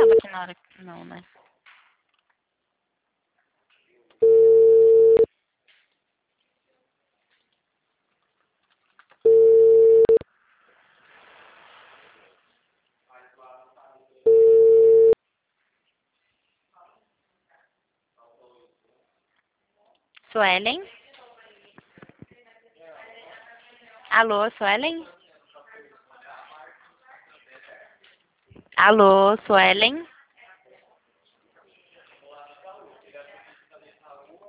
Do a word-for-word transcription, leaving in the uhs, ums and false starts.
tava aqui na hora que não, né? Suelen? Alô, Suelen? Alô, Suelen?